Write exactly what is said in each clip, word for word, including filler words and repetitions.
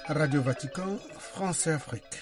Radio Vatican, France et Afrique.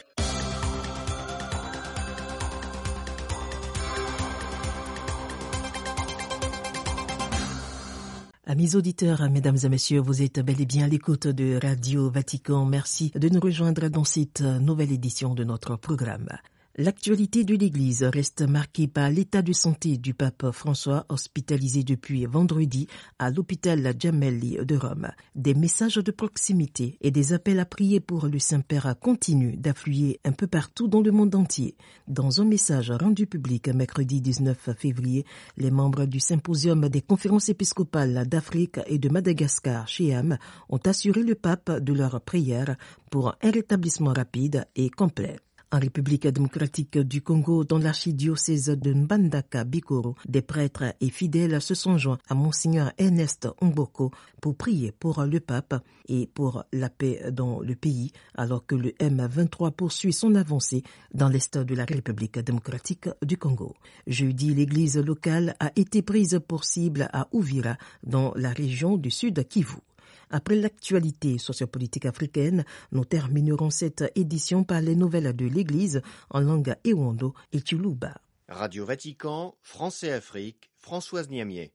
Amis auditeurs, mesdames et messieurs, vous êtes bel et bien à l'écoute de Radio Vatican. Merci de nous rejoindre dans cette nouvelle édition de notre programme. L'actualité de l'Église reste marquée par l'état de santé du pape François, hospitalisé depuis vendredi à l'hôpital Gemelli de Rome. Des messages de proximité et des appels à prier pour le Saint-Père continuent d'affluer un peu partout dans le monde entier. Dans un message rendu public mercredi dix-neuf février, les membres du Symposium des conférences épiscopales d'Afrique et de Madagascar, C E A M, ont assuré le pape de leur prière pour un rétablissement rapide et complet. En République démocratique du Congo, dans l'archidiocèse de Mbandaka-Bikoro, des prêtres et fidèles se sont joints à Monseigneur Ernest Mboko pour prier pour le pape et pour la paix dans le pays, alors que le M vingt-trois poursuit son avancée dans l'est de la République démocratique du Congo. Jeudi, l'église locale a été prise pour cible à Uvira, dans la région du Sud Kivu. Après l'actualité sociopolitique africaine, nous terminerons cette édition par les nouvelles de l'Église en langue Ewondo et Tsholuba. Radio Vatican, France et Afrique, Françoise Niamier.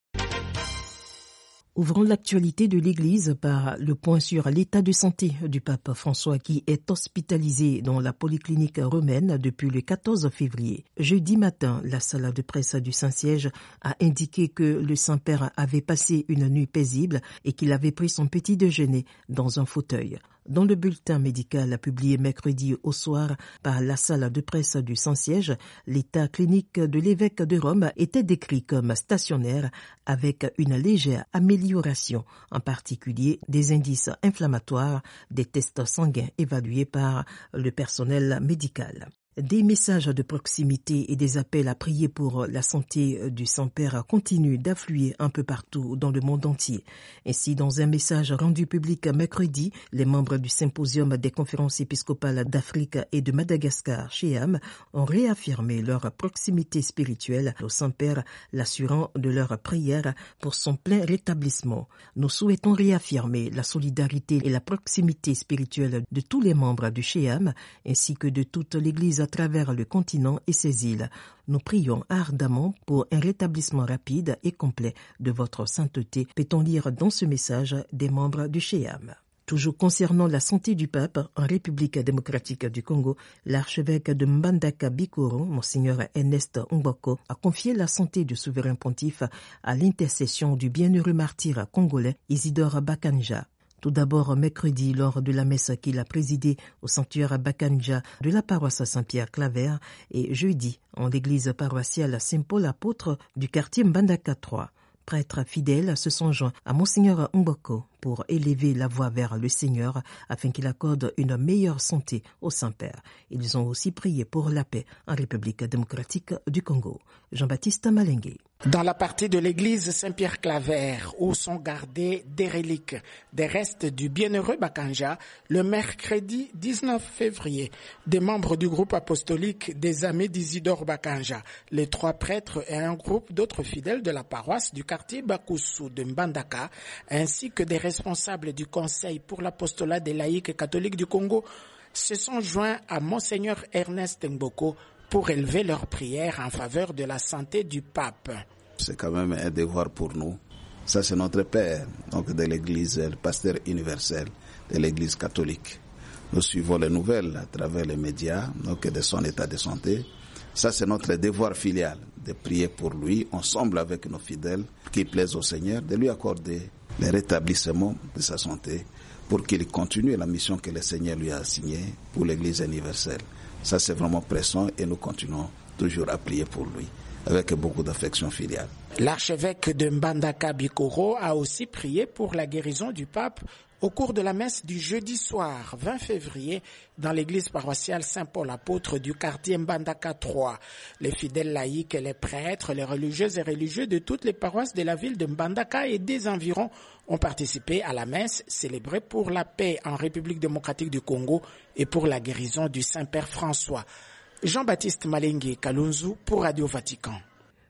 Ouvrons l'actualité de l'Église par le point sur l'état de santé du pape François qui est hospitalisé dans la polyclinique romaine depuis le quatorze février. Jeudi matin, la salle de presse du Saint-Siège a indiqué que le Saint-Père avait passé une nuit paisible et qu'il avait pris son petit déjeuner dans un fauteuil. Dans le bulletin médical publié mercredi au soir par la salle de presse du Saint-Siège, l'état clinique de l'évêque de Rome était décrit comme stationnaire avec une légère amélioration, en particulier des indices inflammatoires, des tests sanguins évalués par le personnel médical. Des messages de proximité et des appels à prier pour la santé du Saint-Père continuent d'affluer un peu partout dans le monde entier. Ainsi, dans un message rendu public mercredi, les membres du Symposium des conférences épiscopales d'Afrique et de Madagascar, C E A M, ont réaffirmé leur proximité spirituelle au Saint-Père, l'assurant de leur prière pour son plein rétablissement. Nous souhaitons réaffirmer la solidarité et la proximité spirituelle de tous les membres du C E A M, ainsi que de toute l'Église à travers le continent et ses îles. Nous prions ardemment pour un rétablissement rapide et complet de votre sainteté, peut-on lire dans ce message des membres du C E A M. Toujours concernant la santé du pape, en République démocratique du Congo, l'archevêque de Mbandaka-Bikoro, Monseigneur Ernest Mboko, a confié la santé du souverain pontife à l'intercession du bienheureux martyr congolais Isidore Bakanja. Tout d'abord, mercredi, lors de la messe qu'il a présidée au sanctuaire Bakanja de la paroisse Saint-Pierre-Claver, et jeudi, en l'église paroissiale Saint-Paul apôtre du quartier Mbandaka trois. Prêtres fidèles se sont joints à Monseigneur Mboko pour élever la voix vers le Seigneur afin qu'il accorde une meilleure santé au Saint-Père. Ils ont aussi prié pour la paix en République démocratique du Congo. Jean-Baptiste Malengue. Dans la partie de l'église Saint-Pierre-Claver, où sont gardées des reliques, des restes du bienheureux Bakanja, le mercredi dix-neuf février, des membres du groupe apostolique des Amis d'Isidore Bakanja, les trois prêtres et un groupe d'autres fidèles de la paroisse du quartier Bakusu de Mbandaka, ainsi que des responsables du Conseil pour l'apostolat des laïcs catholiques du Congo, se sont joints à Monseigneur Ernest Mboko pour élever leurs prières en faveur de la santé du pape. C'est quand même un devoir pour nous. Ça, c'est notre père, donc de l'Église, le pasteur universel de l'Église catholique. Nous suivons les nouvelles à travers les médias, donc de son état de santé. Ça, c'est notre devoir filial, de prier pour lui, ensemble avec nos fidèles, qui plaisent au Seigneur, de lui accorder le rétablissement de sa santé pour qu'il continue la mission que le Seigneur lui a assignée pour l'Église universelle. Ça, c'est vraiment pressant et nous continuons toujours à prier pour lui, avec beaucoup d'affection filiale. L'archevêque de Mbandaka-Bikoro a aussi prié pour la guérison du pape au cours de la messe du jeudi soir vingt février dans l'église paroissiale Saint-Paul apôtre du quartier Mbandaka trois. Les fidèles laïcs et les prêtres, les religieuses et religieux de toutes les paroisses de la ville de Mbandaka et des environs ont participé à la messe célébrée pour la paix en République démocratique du Congo et pour la guérison du Saint-Père François. Jean-Baptiste Malengue Kalunzu pour Radio Vatican.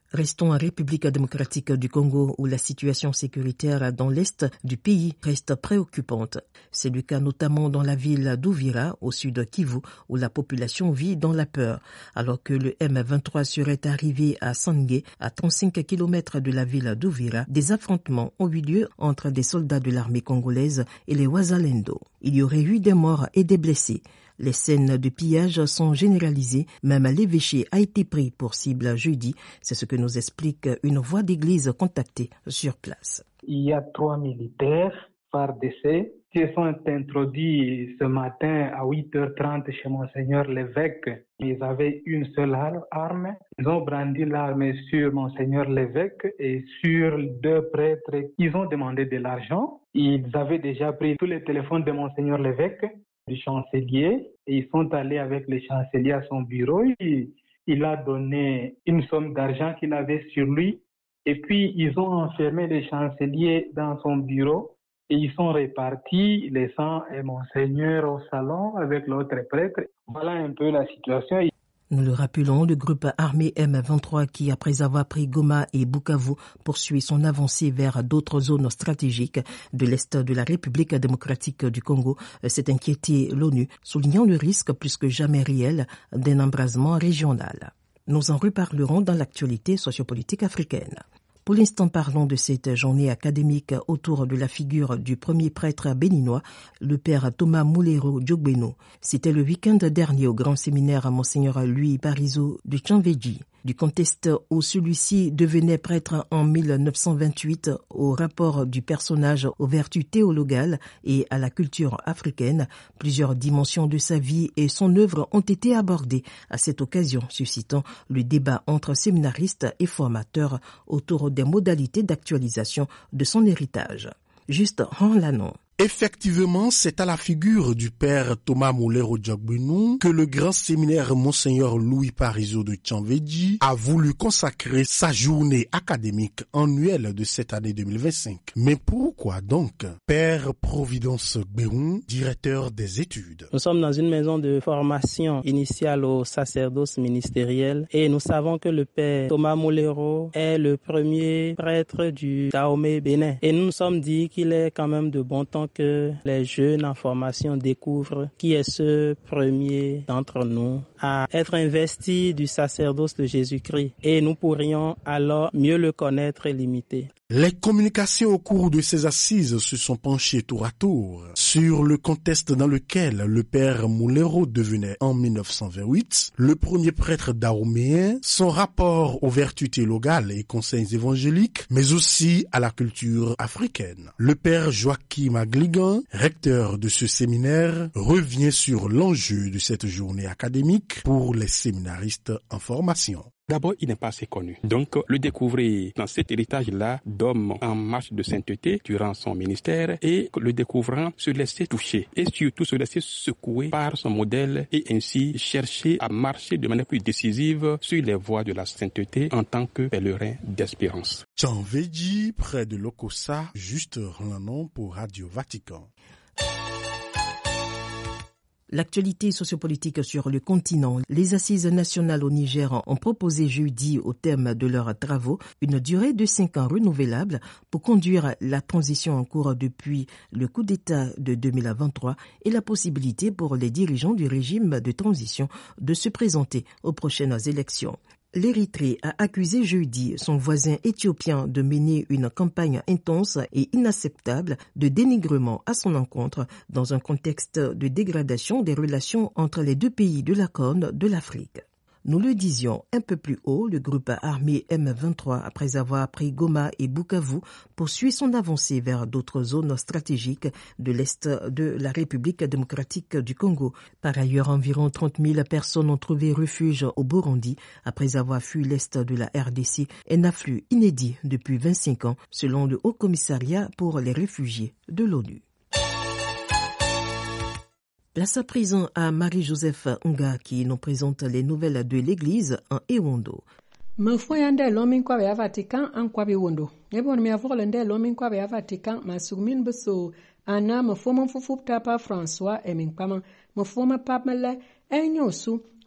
Restons en République démocratique du Congo où la situation sécuritaire dans l'est du pays reste préoccupante. C'est le cas notamment dans la ville d'Uvira, au sud Kivu, où la population vit dans la peur. Alors que le M vingt-trois serait arrivé à Sangé, à trente-cinq kilomètres de la ville d'Uvira, des affrontements ont eu lieu entre des soldats de l'armée congolaise et les Wazalendo. Il y aurait eu des morts et des blessés. Les scènes de pillage sont généralisées. Même l'évêché a été pris pour cible jeudi. C'est ce que nous explique une voix d'église contactée sur place. Il y a trois militaires F A R D C qui se sont introduits ce matin à huit heures trente chez Monseigneur l'évêque. Ils avaient une seule arme. Ils ont brandi l'arme sur Monseigneur l'évêque et sur deux prêtres. Ils ont demandé de l'argent. Ils avaient déjà pris tous les téléphones de Monseigneur l'évêque, du chancelier, et ils sont allés avec le chancelier à son bureau. Il, il a donné une somme d'argent qu'il avait sur lui et puis ils ont enfermé le chancelier dans son bureau et ils sont répartis, laissant Monseigneur au salon avec l'autre prêtre. Voilà un peu la situation. Nous le rappelons, le groupe armé M vingt-trois qui, après avoir pris Goma et Bukavu, poursuit son avancée vers d'autres zones stratégiques de l'Est de la République démocratique du Congo, s'est inquiété l'ONU, soulignant le risque plus que jamais réel d'un embrasement régional. Nous en reparlerons dans l'actualité sociopolitique africaine. Pour l'instant, parlons de cette journée académique autour de la figure du premier prêtre béninois, le père Thomas Mulero Djogbeno. C'était le week-end dernier au grand séminaire Monseigneur Louis Parizeau de Tchanvedji. Du contexte où celui-ci devenait prêtre en mille neuf cent vingt-huit au rapport du personnage aux vertus théologales et à la culture africaine, plusieurs dimensions de sa vie et son œuvre ont été abordées à cette occasion, suscitant le débat entre séminaristes et formateurs autour des modalités d'actualisation de son héritage. Juste Ranlanon. Effectivement, c'est à la figure du père Thomas Mulero Djogbeno que le grand séminaire Monseigneur Louis Parizeau de Tchanvedji a voulu consacrer sa journée académique annuelle de cette année deux mille vingt-cinq. Mais pourquoi donc? Père Providence Béron, directeur des études. Nous sommes dans une maison de formation initiale au sacerdoce ministériel et nous savons que le père Thomas Mulero est le premier prêtre du Dahomey Bénin. Et nous nous sommes dit qu'il est quand même de bon temps que les jeunes en formation découvrent qui est ce premier d'entre nous à être investi du sacerdoce de Jésus-Christ. Et nous pourrions alors mieux le connaître et l'imiter. Les communications au cours de ces assises se sont penchées tour à tour sur le contexte dans lequel le père Mulero devenait en mille neuf cent vingt-huit le premier prêtre dahoméen, son rapport aux vertus théologales et conseils évangéliques, mais aussi à la culture africaine. Le père Joachim Agligan, recteur de ce séminaire, revient sur l'enjeu de cette journée académique pour les séminaristes en formation. D'abord, il n'est pas assez connu. Donc, le découvrir dans cet héritage-là d'homme en marche de sainteté durant son ministère et le découvrant se laisser toucher et surtout se laisser secouer par son modèle et ainsi chercher à marcher de manière plus décisive sur les voies de la sainteté en tant que pèlerin d'espérance. Tchanvedji, près de Lokossa, juste Ranlanon pour Radio Vatican. L'actualité sociopolitique sur le continent. Les assises nationales au Niger ont proposé jeudi au thème de leurs travaux une durée de cinq ans renouvelable pour conduire la transition en cours depuis le coup d'État de deux mille vingt-trois et la possibilité pour les dirigeants du régime de transition de se présenter aux prochaines élections. L'Érythrée a accusé jeudi son voisin éthiopien de mener une campagne intense et inacceptable de dénigrement à son encontre dans un contexte de dégradation des relations entre les deux pays de la Corne de l'Afrique. Nous le disions un peu plus haut, le groupe armé M vingt-trois, après avoir pris Goma et Bukavu, poursuit son avancée vers d'autres zones stratégiques de l'Est de la République démocratique du Congo. Par ailleurs, environ trente mille personnes ont trouvé refuge au Burundi après avoir fui l'Est de la R D C, un afflux inédit depuis vingt-cinq ans, selon le Haut Commissariat pour les réfugiés de l'ONU. Place à présent à Marie-Joseph Nga qui nous présente les nouvelles de l'église en Ewondo. Mfuyande lomin kwa ya Vatican en kwa Ewondo. Ebon mi avolende lomin kwa ya Vatican masugmin beso ana mfoma mfufupta pa François emin pama mfoma pamela enyosu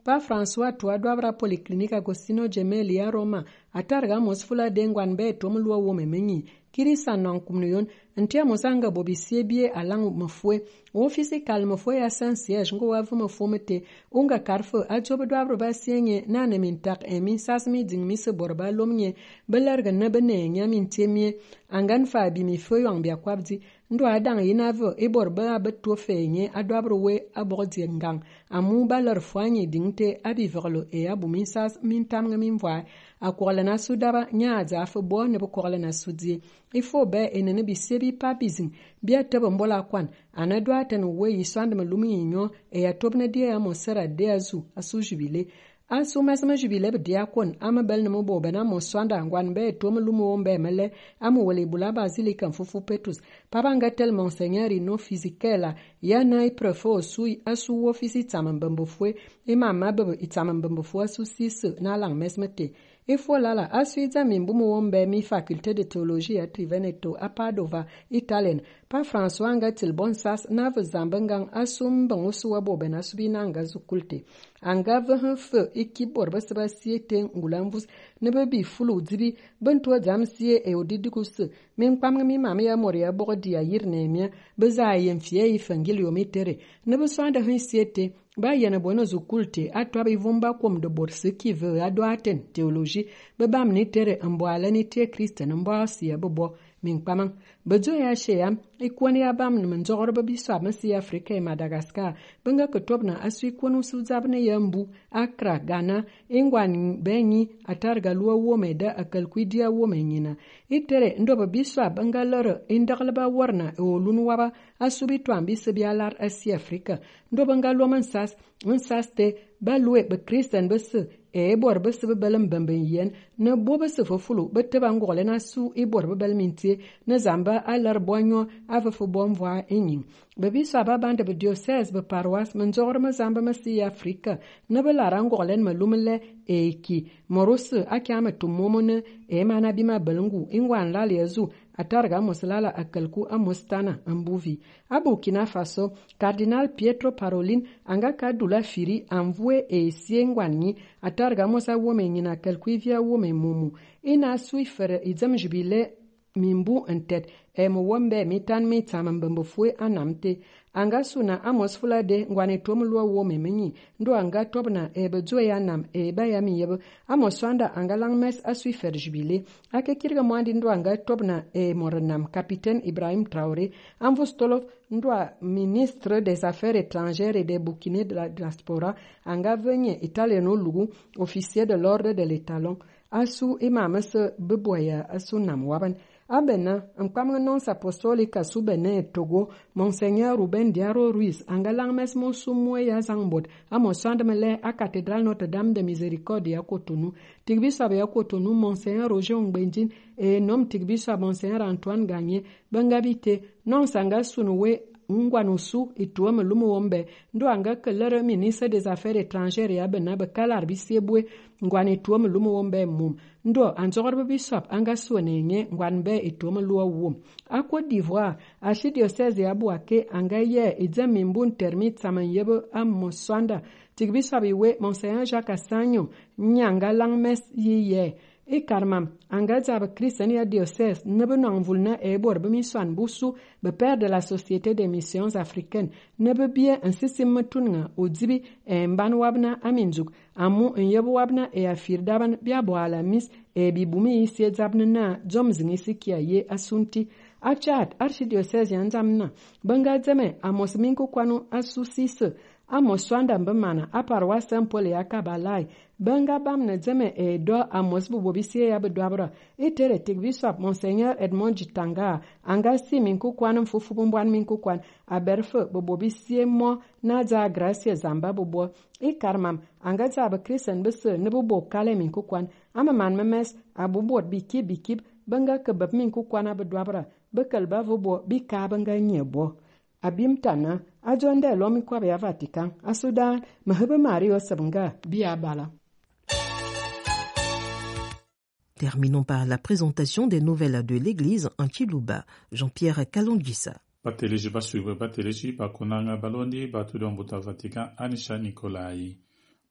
pa François Toa doavra policlinique Agostino Gemelli a Roma atarga mosfula dengwan be tomluwa wome menyi kiri sanon kumnuyon ntia mosanga bobi siebie alang mafwe ofisi kal mafwe ya san siège ngo wavu mafomete unga karfo a job doavra ba sienye nane min tak emi sasmi ding mi se borba lomnye belarga na bene nya min temie angan fa bi mi fo yang bia kwabdi ndo adang yinavo e borba beto fenye adwabro we abodi ngang amu balar fwanye dingte abiverlo e abumi sas min tamnga min vwa akorla na sudaba nya za fo bo ne bokorla na sudie ifo be enene bi sebi papizin bia tebe mbola kwan anadwa tan we yiswande malumi nyo e ya tobna dia mo sera de azu asu jubile asu masama jubile be dia kon ama bel no bo bana mo swanda ngwan be to malumo ombe mele amu wele bulaba zili kan fufu petus pabanga tel monseigneur no physiquela ya nai prefo su asu ofisi tamambambo fwe e mama be itamambambo fwe asu sis na lang mesmete e fola la asuiza mimbumu wombe mi faculté de théologie à Triveneto à Padova Italien pa François ngatil bonsas nav zambangang asum bangusu wabo bena subina nga zukulte anga vhe fe ekibor basba siete ngulamvus ne babi fulu dibi banto zamsie e odidikus min pam mi mama ya moria bogdi ya yirnemia beza yemfie ifangilio mitere ne beswanda hin siete ba yana bono zukulte atwa ba vumba kom de borse qui veut adoaten théologie be bam ni tere amboala ni te kristen mbo sia bobo min pamang bezo ya sheyam ikwani ya bam ni manjor ba biswa masi afrika e madagascar benga ko tobna aswi kwonu suzabne yambu akra ghana ingwan benyi atarga luwa wome da akal kwidia wome nyina itere ndo ba biswa benga loro indaglba warna e olun waba asubi twambi sebialar asi afrika ndo benga lo mansas mansaste balwe be kristen bes e bor bes be balam bamben yen na boba se fofulu bette bangole na su e bor be balmintie na zamba alar bonyo ava fo bomwa enyin be biswa ba bande be diocese be paroisse manjor ma zamba masi afrika na be larangolen malumle e ki morus akama tumomone e mana bima balungu ingwan lale yazu atarga moslala akalku amostana ambuvi abukina faso cardinal Pietro Parolin anga kadula firi amvue e siengwani atarga mosa women na kalkuivia women mumu ina suifere izam jubile mimbu entet e mo wombe mitan mitam mbambo fue anamte anga suna amos fulade ngwane tomulwa wome menyi ndo anga tobna e bezo ya nam e ba ya mi yebo amos swanda anga langmes asui fer jubile ake kirga mwandi ndo anga tobna e moranam capitaine Ibrahim Traoré amvostolov ndo ministre des affaires étrangères et des bouquinets de la diaspora anga venye italiano lugu officier de l'ordre de l'étalon asu imamas beboya asu nam waban abena amkwamga nonce apostolique subene Togo monseigneur Ruben Diaro Ruiz angalang mes mo sumwe ya zangbot amo sandmele a cathédrale Notre-Dame de Miséricorde ya Cotonou tigbisa ya Cotonou monseigneur Roger Ngbenjin et nom tigbisa monseigneur Antoine Gagné bangabite non sanga sunwe ngwanusu ituwa malumu wombe ndo anga kelere ministre des affaires étrangères ya bena bakalar bisiebwe ngwane tuwa malumu wombe mum ndo anjogor bishop anga suwenenye ngwanbe ituwa maluwa wum a Côte d'Ivoire a diocèse ya Bouaké anga ye idzamimbun termit samanyebo am moswanda tigbishop iwe monseigneur Jacques Assanyo nyanga langmes yiye e karmam anga zaba Christiania diocèse ne benang vulna e bor bemi swan busu be père de la société des missions africaines ne be bien un système matunga odzibi e mban wabna aminjuk amu nyebo wabna e afir daban bia bo ala mis e bibumi isi zabna na jomzingi sikia ye asunti a Chad archidiocèse yanzamna banga zame amos minku kwanu asusise amos swanda mbemana a paroisse Saint-Paul ya Kabalai banga bam na zeme e do amos bubo bisie ya bedwabra itere tigbisop monseigneur Edmond Jitanga anga si minku kwan mfufu bumbwan minku kwan aberfe bubo bisie mo na za gracia zamba bubo e karmam anga za ba kristen bese ne bubo kale minku kwan ama man memes abubo biki biki banga kebab minku kwan abedwabra bekal ba bubo bika banga nyebo abimtana ajonde lomi kwa ya Vatican a Sudan mahebe Mario Sabanga biabala. Terminons par la présentation des nouvelles de l'Église en Chiluba. Jean-Pierre Kalongisa. Bateleji basuiwe bateleji bakunanga balondi batudon buta Vatican Anisha Nikolai.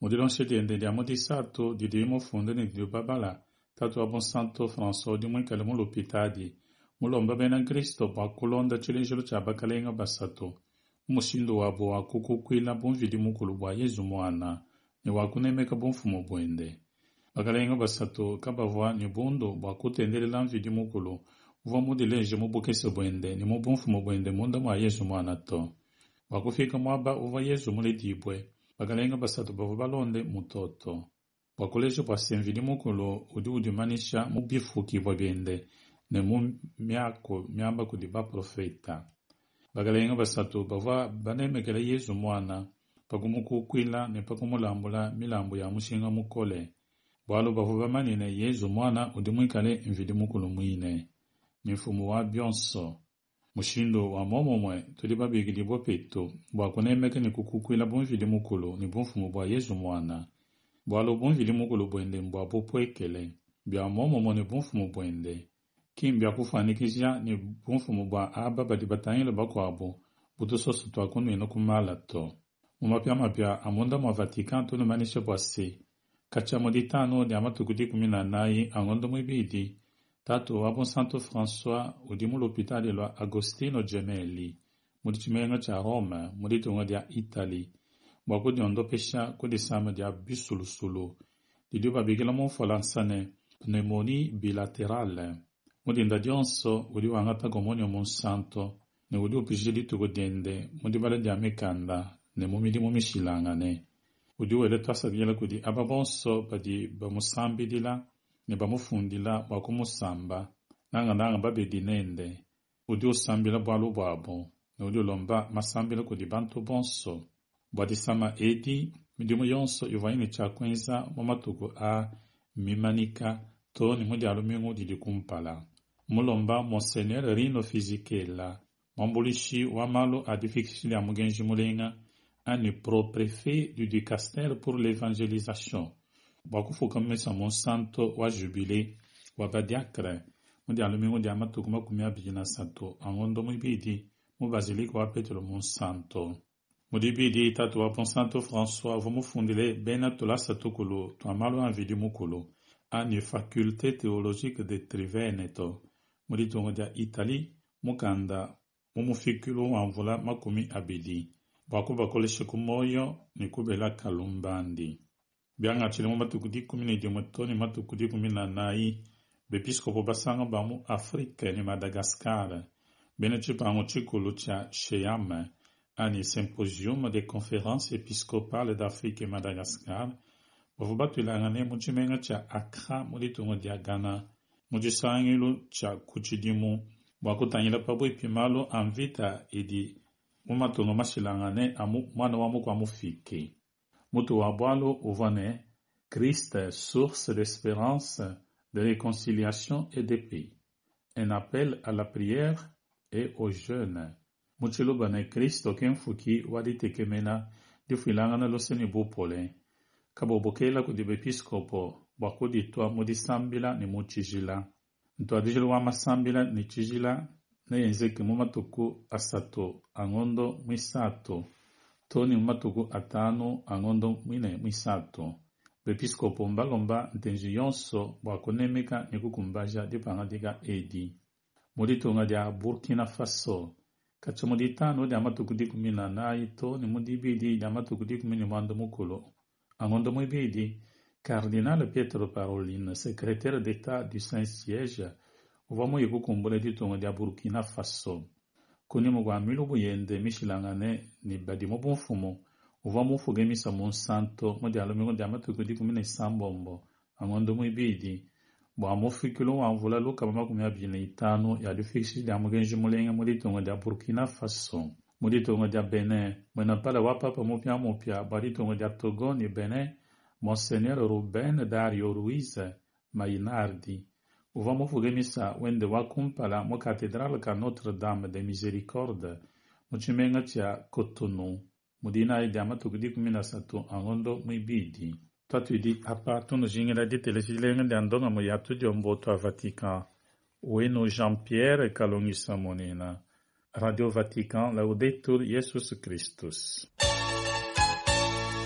Modilon shedende dia modi sato di dimo fonde ni dio babala. Tato abon santo François di mwen kale mon l'opitadi. Mulomba bena Kristo ba kulonda chilejelo cha bakalenga basato. Mushindo wabo wa kukukwila bon vidi mukulu bwa Yesu mwana. Ni wakunemeka bon fumo bwende. Bakalenga basato kabavwa ni bondo bwa kutendele lan vidi mukulu. Uva mudileje mubukese bwende ni mubon fumo bwende munda mwa Yesu mwana to. Wakufika mwaba uva Yesu mule dibwe. Bakalenga basato bavo balonde mutoto. Wakuleje bwa senvidi mukulu udi udimanisha mubifuki bwa bende. Ne mu miako miamba kudiba profeta. Bagalenga basatu bava banemekele Yesu mwana pakumukukwila ne pakumulambula milambo ya mushinga mukole. Bwalo bavu bamanine Yesu mwana udimwikale mvidi mukulu mwine. Nifumu wa byonso. Mushindo wa momomwe tulibabigili bopeto. Bwakunemeke ni kukukwila bonvidi mukulu ni bonfumu bwa Yesu mwana. Bwalo bonvidi mukulu bwende mbwa popwekele. Bia momomwe ni bonfumu bwende. Kimbia kufanikisha ni bunfumu bwa aba badi batanyele bakwabo buto soso twa kunu ino kumala to. Mumapia mapia amonda mwa Vatican tunu manisha bwa se. Kacha moditano ni amatukudi kumina nai angondo mwibidi. Tato wabon Santo François udimu l'hôpital lo Agostino Gemelli. Mudichimenga cha Roma, muditunga dia Italy. Mwakudi ondo pesha kudi sama dia bisulusulu. Didio babigila monfolansane pneumonie bilaterale. Mudi nda dionso udi wangata gomonio monsanto ne udi upijili tugodende mudi bala diamekanda ne mumidi mumishilangane udi wele twasa diela kudi ababonso badi bamusambidila ne bamufundila wakumusamba nanga nanga babedinende udi usambila bwalu bwabo ne udi ulomba masambila kudi bantu bonso bwadi sama edi midimu yonso yuvaini chakwenza momatuku a mimanika to ni mudi alumingu didi kumpala. Mulomba Monseigneur Rino Fizikela, Mambulishi Wamalo a difficile à Mugenji Mulenga, un pro-préfet du dicaster pour l'évangélisation. Bakufu comme ça Monsanto wa jubilé, wa badiakre, mundi alumingo di amatu kuma kumia bijina sato, angondo mubidi, mu basilique wa Petro Monsanto. Mudibidi tatu wa Monsanto François, vumu fundile bena tola sato kulu, to amalo anvidi mukulu, une faculté théologique de Triveneto. Muritongo dia Italie, mukanda, mumufikulu wamvula makumi abidi. Bakuba koleshe kumoyo, ni kubela kalumbandi. Bianga chile mu matukudi kumine di motoni matukudi kumina nai, bepiskopo basanga bamu Afrique ni Madagascar. Bene chipango chikulu cha Sheyame, ani symposium de conférences épiscopales d'Afrique et Madagascar. Wafubatu ilangane muchimenga cha Accra mulitungo dia Ghana. Mujisangilu cha kuchidimu. Wakutanyila pabu ipimalo anvita idi mumatungo mashilangane amu mwana wamu kwa mufiki. Mutu wabwalo uvane Christ, source d'espérance, de réconciliation et de paix. Un appel à la prière et aux jeunes. Muchilu bane Christ kenfuki waditekemena difilangana loseni bupole. Kabobokela kudibe episkopo bakudi twa mudisambila ni muchijila. Ntwa dijilu wa masambila ni chijila na yenzeke mumatuku asato angondo mwisato. Toni mumatuku atano angondo mwine mwisato. Bepiskopo mbalomba ntenji yonso wakonemeka ni kukumbaja dipanga diga edi. Muditunga dia Burkina Faso. Kacha muditano dia matuku dikumina na ito ni mudibidi dia matuku dikumini mwando mukulu. Angondo mwibidi, Cardinal Pietro Parolin, secrétaire d'État du Saint-Siège, uvamu yikukumbule ditongo dia Burkina Faso. Kuni mugwa milu buyende mishilangane ni badi mubunfumu, uvamu fugemisa Monsanto, mudi alumingo dia matuku dikumine sambombo. Angondo mwibidi, bwa mufikulu wamvula luka bama kumia bine itano ya dufiksi dia mugenji mulenga muditongo dia Burkina Faso. Muditongo dia Benin, mwena pala wapapa mupia mupia, baditongo dia Togo ni Benin, Monseigneur Ruben Dario Ruiz Mainardi. Uvamo fugemisa wende wakumpala mo cathédrale ka Notre-Dame de Miséricorde, muchimenga tia Cotonou, mudina idi amatuku kumina sato angondo mwibidi. Tatu idi apa tunu jingila di telesilenga di andonga mo yatu di omboto a Vatican. Ueno Jean-Pierre Kalongisa Monena. Radio Vatican, Laudetur Jesus Christus.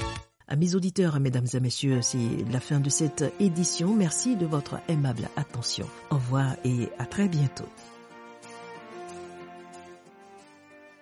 Amis auditeurs, mesdames et messieurs, c'est la fin de cette édition. Merci de votre aimable attention. Au revoir et à très bientôt.